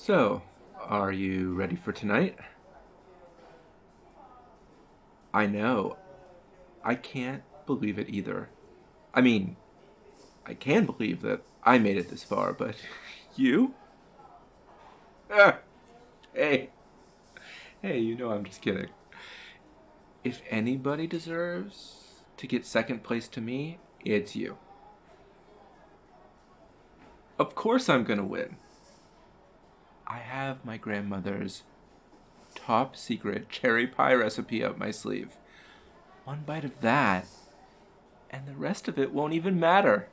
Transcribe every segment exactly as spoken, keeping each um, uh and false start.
So, are you ready for tonight? I know. I can't believe it either. I mean, I can believe that I made it this far, but you? Ah, hey, hey, you know I'm just kidding. If anybody deserves to get second place to me, it's you. Of course I'm gonna win. I have my grandmother's top secret cherry pie recipe up my sleeve. One bite of that, and the rest of it won't even matter.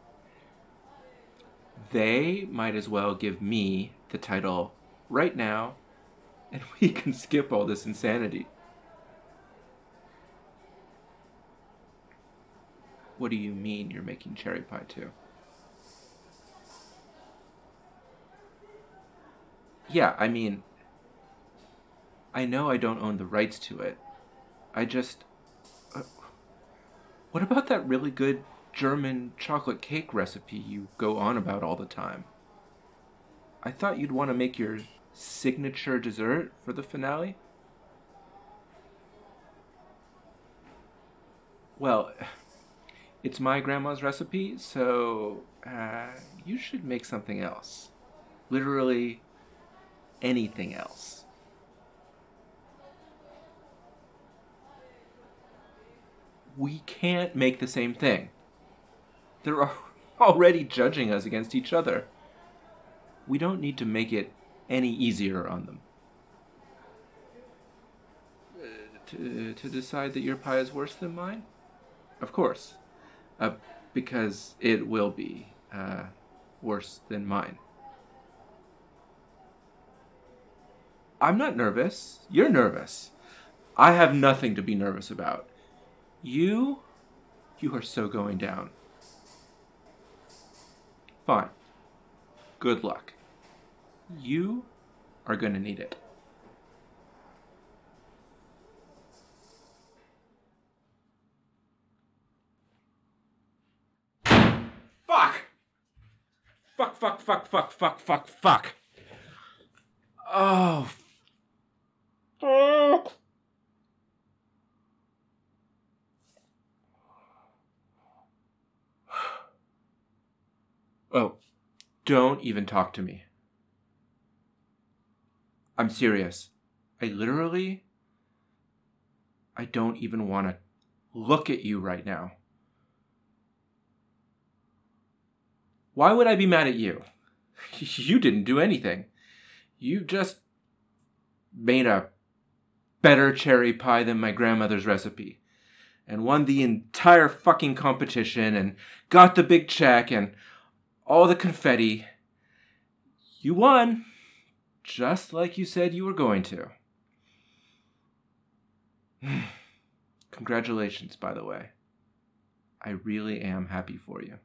They might as well give me the title right now, and we can skip all this insanity. What do you mean you're making cherry pie too? Yeah, I mean, I know I don't own the rights to it. I just. Uh, what about that really good German chocolate cake recipe you go on about all the time? I thought you'd want to make your signature dessert for the finale? Well, it's my grandma's recipe, so uh, you should make something else. Literally anything else. We can't make the same thing. They're already judging us against each other. We don't need to make it any easier on them. Uh, to, to decide that your pie is worse than mine? Of course. Uh, because it will be uh, worse than mine. I'm not nervous. You're nervous. I have nothing to be nervous about. You, you are so going down. Fine. Good luck. You are gonna need it. Fuck! Fuck, fuck, fuck, fuck, fuck, fuck, fuck. Oh, fuck. Oh, don't even talk to me. I'm serious. I literally, I don't even want to look at you right now. Why would I be mad at you? You didn't do anything. You just made a better cherry pie than my grandmother's recipe and won the entire fucking competition and got the big check and all the confetti. You won, just like you said you were going to. Congratulations, by the way. I really am happy for you.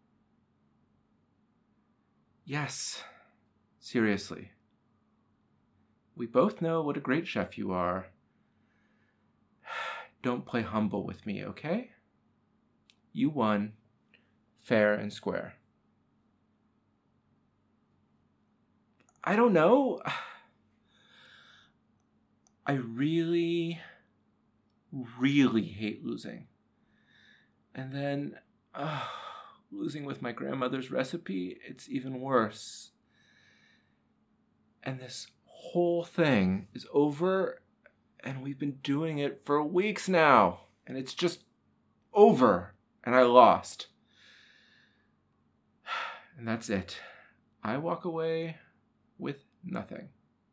Yes, seriously. We both know what a great chef you are. Don't play humble with me, okay? You won, fair and square. I don't know. I really, really hate losing. And then, uh, losing with my grandmother's recipe, it's even worse. And this whole thing is over, and we've been doing it for weeks now, and it's just over, and I lost. And that's it. I walk away with nothing.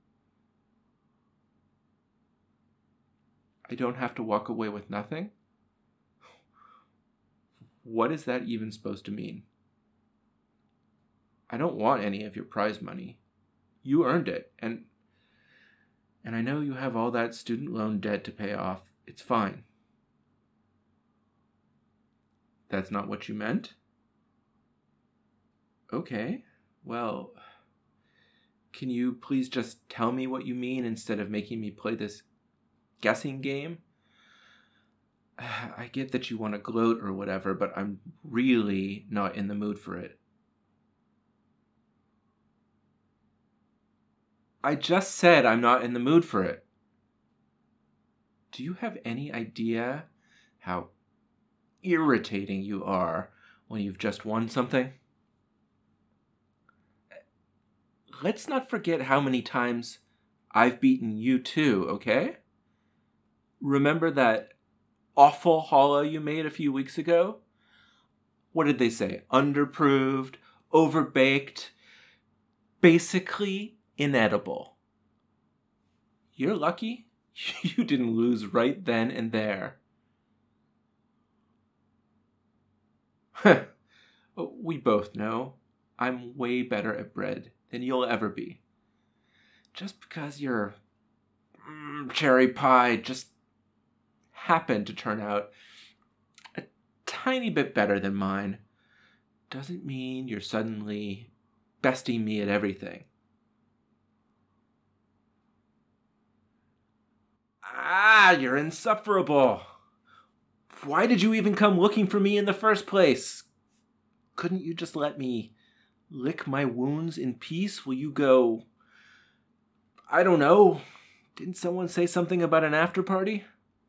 I don't have to walk away with nothing? What is that even supposed to mean? I don't want any of your prize money. You earned it, and and I know you have all that student loan debt to pay off. It's fine. That's not what you meant? Okay, well, can you please just tell me what you mean instead of making me play this guessing game? I get that you want to gloat or whatever, but I'm really not in the mood for it. I just said I'm not in the mood for it. Do you have any idea how irritating you are when you've just won something? Let's not forget how many times I've beaten you too, okay? Remember that awful challah you made a few weeks ago? What did they say? Underproved, overbaked, basically inedible. You're lucky you didn't lose right then and there. We both know I'm way better at bread than you'll ever be. Just because your mm, cherry pie just happened to turn out a tiny bit better than mine doesn't mean you're suddenly besting me at everything. Ah, you're insufferable. Why did you even come looking for me in the first place? Couldn't you just let me lick my wounds in peace? Will you go... I don't know. Didn't someone say something about an after party?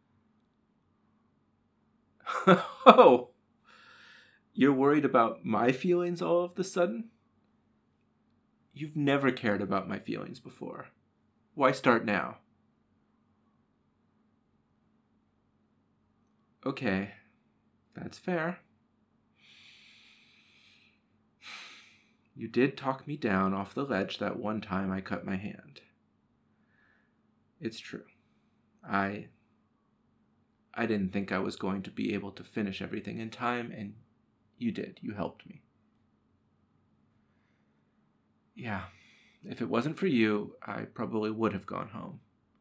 Oh, you're worried about my feelings all of a sudden? You've never cared about my feelings before. Why start now? Okay, that's fair. You did talk me down off the ledge that one time I cut my hand. It's true. I... I didn't think I was going to be able to finish everything in time, and you did. You helped me. Yeah, if it wasn't for you, I probably would have gone home.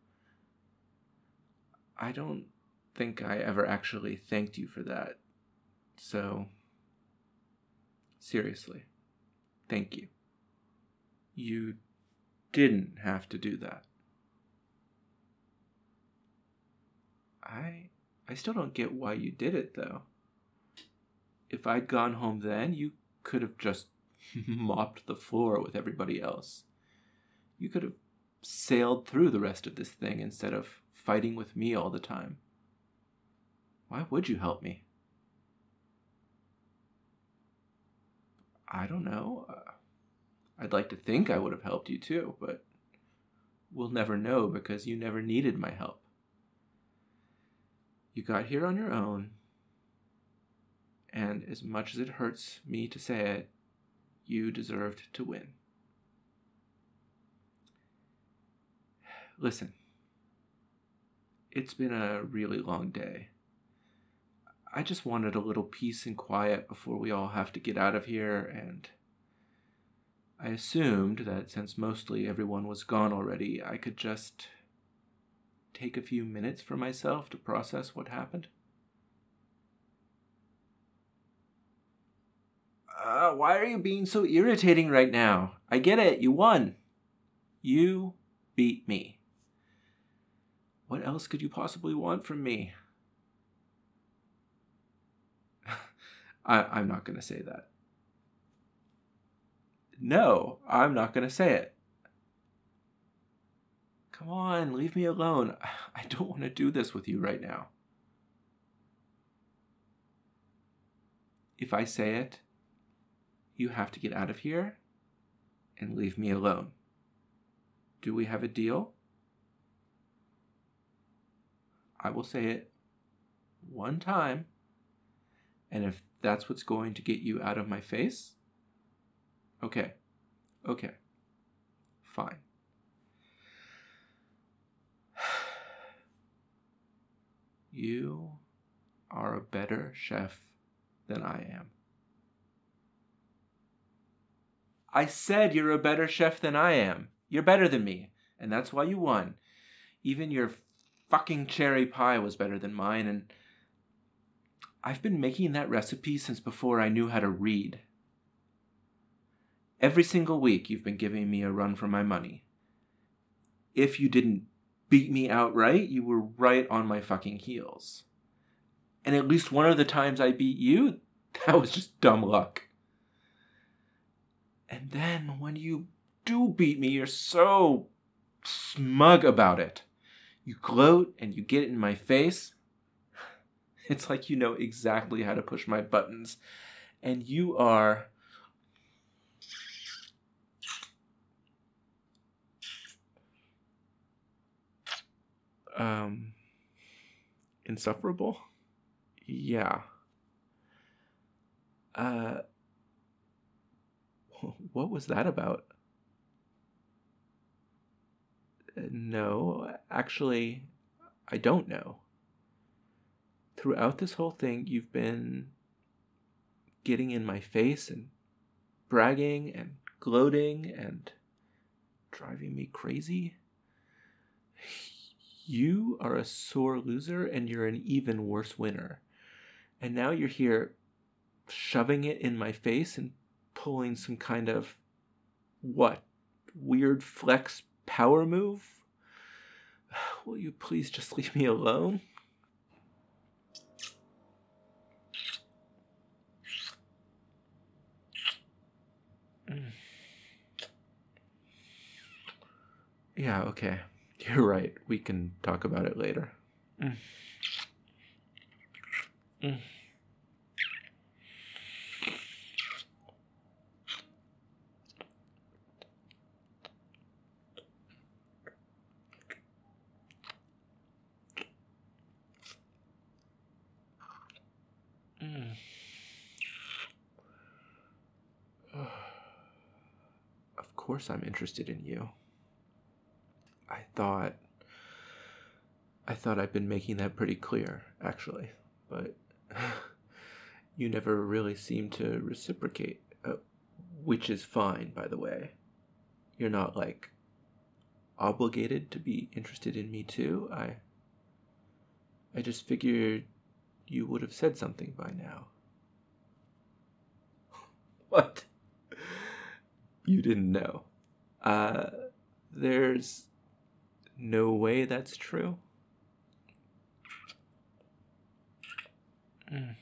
I don't think I ever actually thanked you for that. So, seriously, thank you. You didn't have to do that. I I still don't get why you did it, though. If I'd gone home then, you could have just mopped the floor with everybody else. You could have sailed through the rest of this thing instead of fighting with me all the time. Why would you help me? I don't know. Uh, I'd like to think I would have helped you too, but we'll never know because you never needed my help. You got here on your own, and as much as it hurts me to say it, you deserved to win. Listen, it's been a really long day. I just wanted a little peace and quiet before we all have to get out of here, and I assumed that since mostly everyone was gone already, I could just take a few minutes for myself to process what happened. Uh, why are you being so irritating right now? I get it, you won. You beat me. What else could you possibly want from me? I, I'm not going to say that. No, I'm not going to say it. Come on, leave me alone. I don't want to do this with you right now. If I say it, you have to get out of here and leave me alone. Do we have a deal? I will say it one time, and if that's what's going to get you out of my face, okay, okay, fine. You are a better chef than I am. I said you're a better chef than I am. You're better than me, and that's why you won. Even your fucking cherry pie was better than mine, and I've been making that recipe since before I knew how to read. Every single week you've been giving me a run for my money. If you didn't beat me outright, you were right on my fucking heels. And at least one of the times I beat you, that was just dumb luck. And then when you do beat me, you're so smug about it. You gloat and you get in my face. It's like you know exactly how to push my buttons. And you are... Um... insufferable? Yeah. Uh... What was that about? No, actually, I don't know. Throughout this whole thing, you've been getting in my face and bragging and gloating and driving me crazy. You are a sore loser and you're an even worse winner. And now you're here shoving it in my face and pulling some kind of, what, weird flex power move? Will you please just leave me alone? Mm. Yeah, okay. You're right. We can talk about it later. Mm. Mm. Mm. Of course I'm interested in you. I thought... I thought I'd been making that pretty clear, actually. But you never really seemed to reciprocate. Uh, which is fine, by the way. You're not, like, obligated to be interested in me too. I... I just figured you would have said something by now. What? You didn't know. Uh, there's no way that's true. Mm.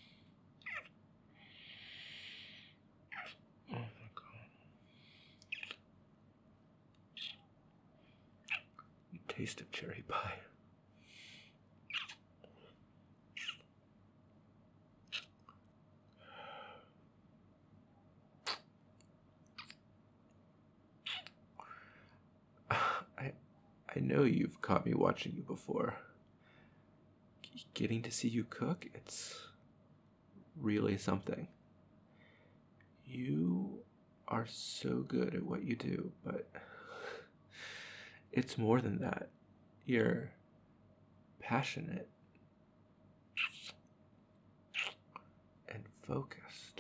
Oh my god. You taste of cherry pie. I I know you've caught me watching you before. Getting to see you cook, it's really something. You are so good at what you do, but it's more than that. You're passionate and focused.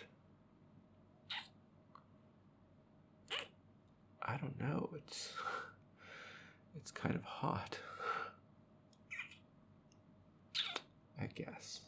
I don't know, it's it's kind of hot. I guess.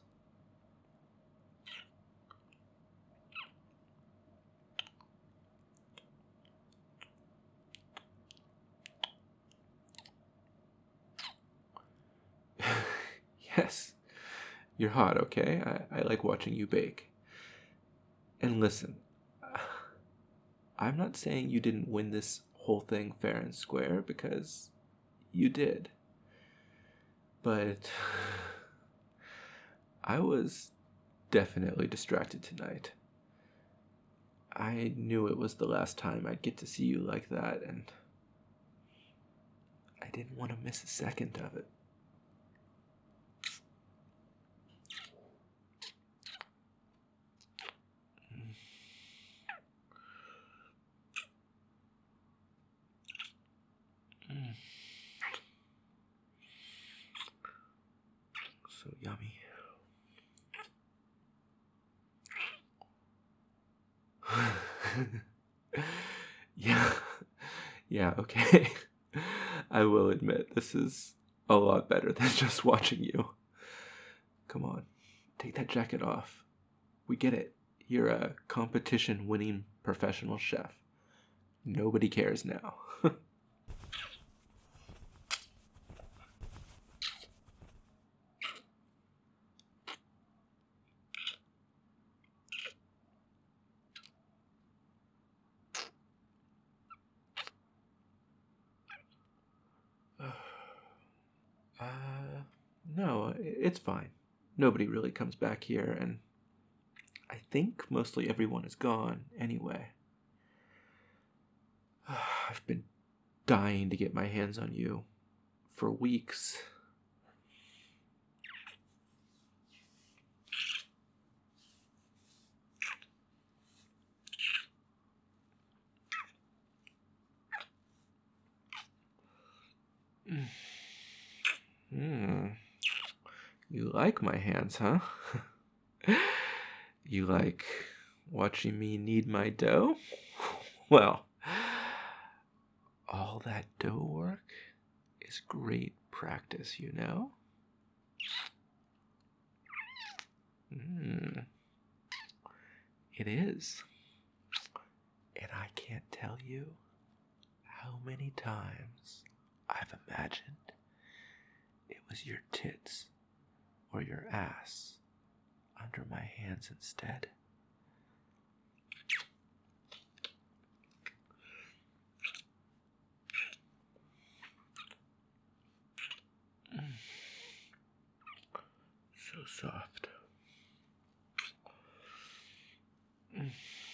Yes, you're hot, okay? I, I like watching you bake. And listen, I'm not saying you didn't win this whole thing fair and square, because you did. But I was definitely distracted tonight. I knew it was the last time I'd get to see you like that, and I didn't want to miss a second of it. Mm. So yummy. Yeah, yeah, okay. I will admit, this is a lot better than just watching you. Come on, take that jacket off. We get it. You're a competition-winning professional chef. Nobody cares now. It's fine. Nobody really comes back here, and I think mostly everyone is gone anyway. I've been dying to get my hands on you for weeks. Hmm. You like my hands, huh? You like watching me knead my dough? Well, all that dough work is great practice, you know? Mm. It is. And I can't tell you how many times I've imagined it was your tits or your ass under my hands instead. Mm. So soft. Mm.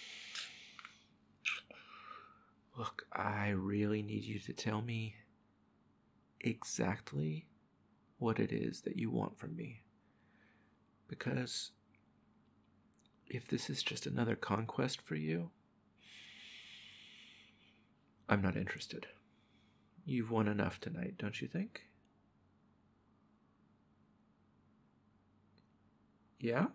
Look, I really need you to tell me exactly what it is that you want from me. Because if this is just another conquest for you, I'm not interested. You've won enough tonight, don't you think? Yeah?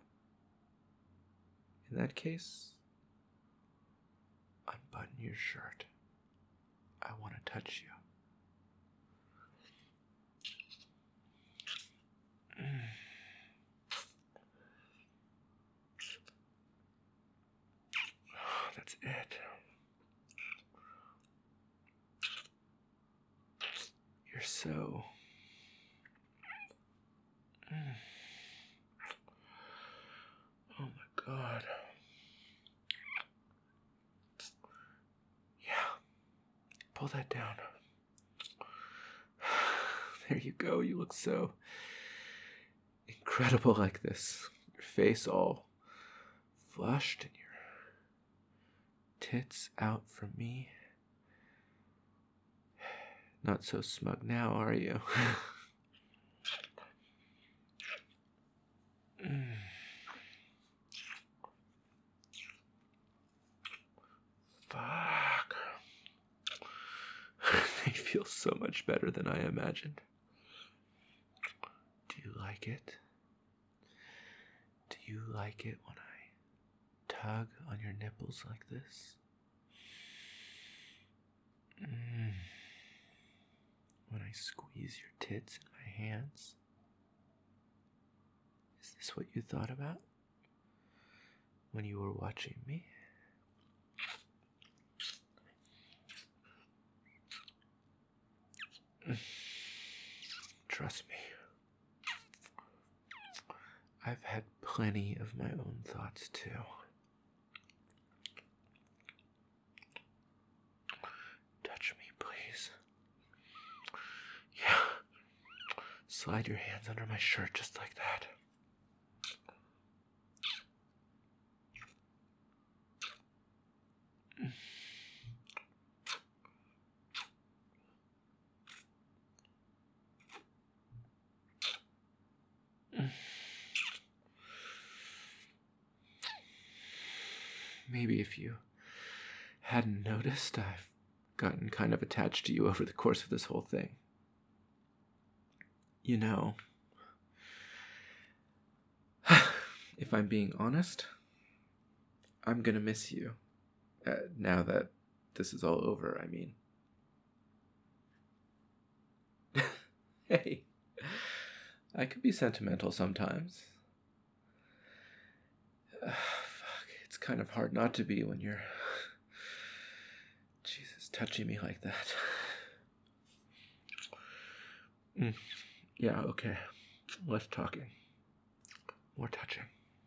In that case, unbutton your shirt. I want to touch you. Mm. That's it. You're so... Mm. Oh my God. Yeah. Pull that down. There you go. You look so incredible like this. Your face all flushed and your tits out for me. Not so smug now, are you? Mm. Fuck. They feel so much better than I imagined. Do you like it? Do you like it when I tug on your nipples like this? Mm. When I squeeze your tits in my hands? Is this what you thought about when you were watching me? Trust me. I've had plenty of my own thoughts too. Touch me, please. Yeah. Slide your hands under my shirt just like that. Maybe if you hadn't noticed, I've gotten kind of attached to you over the course of this whole thing. You know, if I'm being honest, I'm gonna miss you. Uh, now that this is all over, I mean. Hey, I could be sentimental sometimes. Uh, fuck, it's kind of hard not to be when you're, Jesus, touching me like that. Mm. Yeah, okay. Less talking. More touching.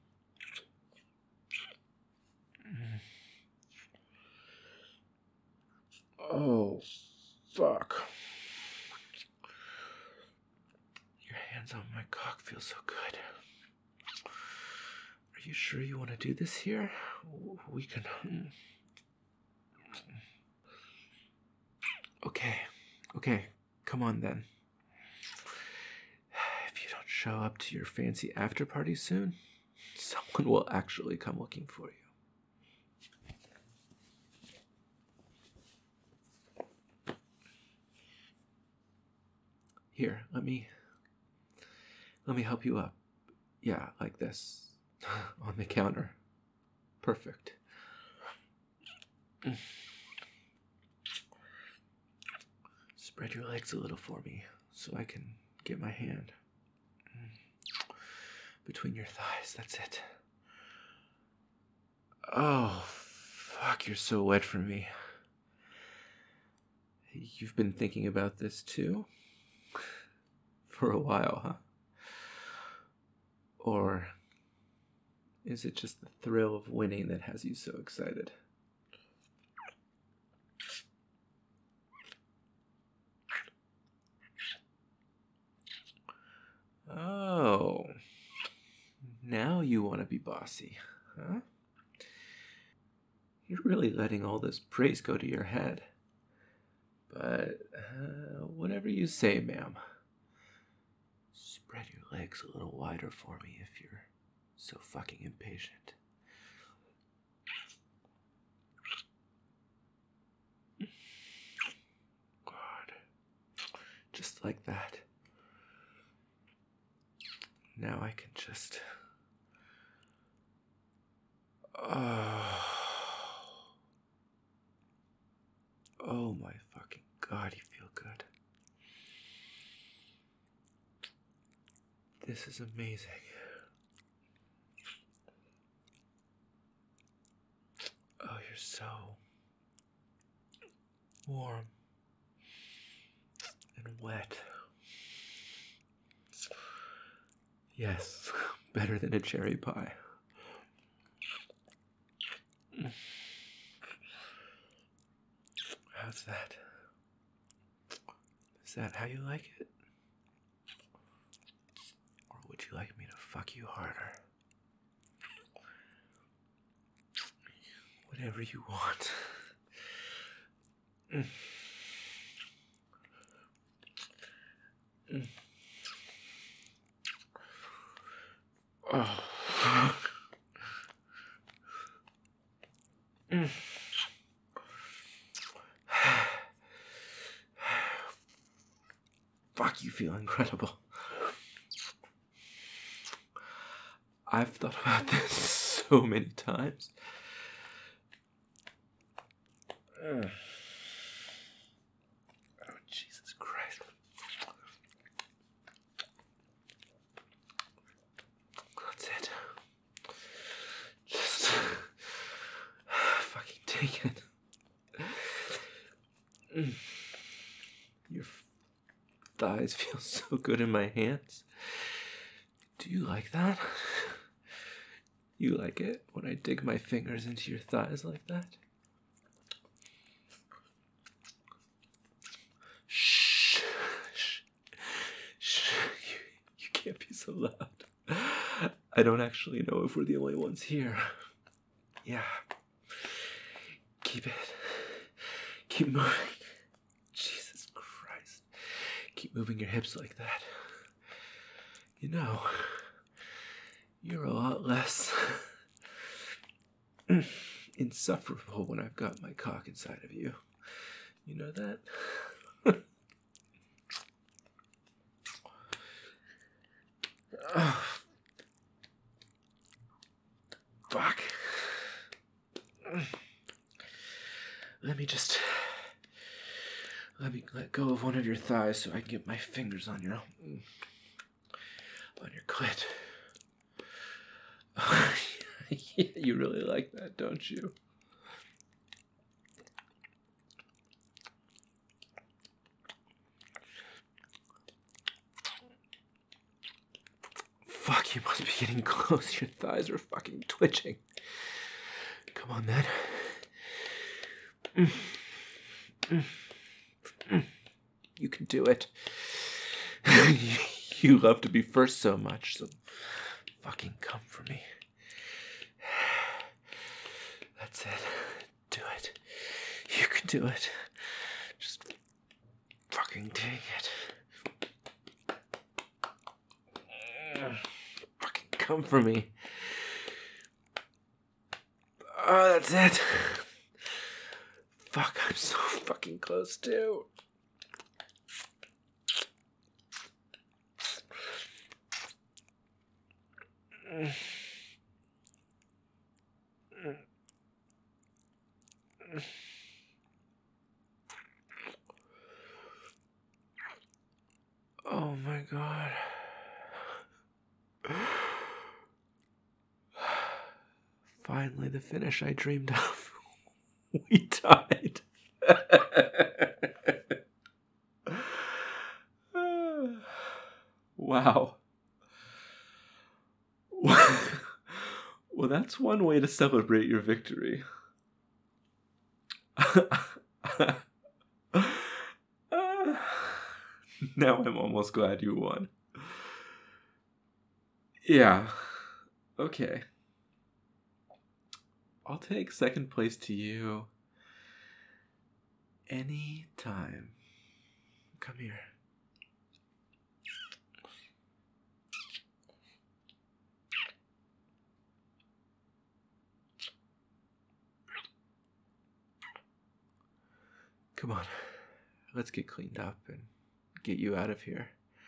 Mm. Oh, fuck. Your hands on my cock feels so good. Are you sure you want to do this here? We can... Okay, okay, come on then. If you don't show up to your fancy after party soon, someone will actually come looking for you. Here, let me... Let me help you up. Yeah, like this. On the counter. Perfect. Spread your legs a little for me so I can get my hand between your thighs. That's it. Oh, fuck, you're so wet for me. You've been thinking about this too? For a while, huh? Or is it just the thrill of winning that has you so excited? Oh, now you want to be bossy, huh? You're really letting all this praise go to your head. But, uh, whatever you say, ma'am. Spread your legs a little wider for me if you're so fucking impatient. God. Just like that. Now I can just... Oh. Oh my fucking God, you feel good. This is amazing. Oh, you're so warm and wet. Yes, better than a cherry pie. How's that? Is that how you like it? Or would you like me to fuck you harder? Whatever you want. Mm. Mm. Oh. Mm. Fuck, you feel incredible. I've thought about this so many times. Uh. Oh, Jesus Christ. That's it. Just fucking take it. Mm. Your thighs feel so good in my hands. Do you like that? You like it when I dig my fingers into your thighs like that? Shh. Shh. Shh. You, you can't be so loud. I don't actually know if we're the only ones here. Yeah. Keep it. Keep moving. Jesus Christ. Keep moving your hips like that. You know, you're a lot less insufferable when I've got my cock inside of you. You know that? Oh, fuck. Let me just... Let me let go of one of your thighs so I can get my fingers on your... on your clit. Yeah, you really like that, don't you? Fuck, you must be getting close. Your thighs are fucking twitching. Come on, then. Mm. Mm. Mm. You can do it. You love to be first so much, so fucking come for me. That's it. Do it. You can do it. Just fucking take it. Fucking come for me. Oh, that's it. Fuck, I'm so fucking close too. Oh my god. Finally, the finish I dreamed of. We died. Wow. Well, that's one way to celebrate your victory. Now I'm almost glad you won. Yeah. Okay. I'll take second place to you any time. Come here. Come on. Let's get cleaned up and get you out of here.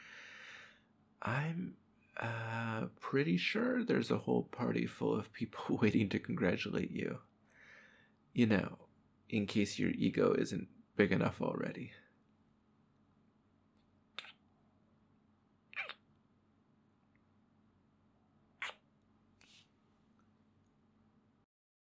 I'm uh, pretty sure there's a whole party full of people waiting to congratulate you. You know, in case your ego isn't big enough already.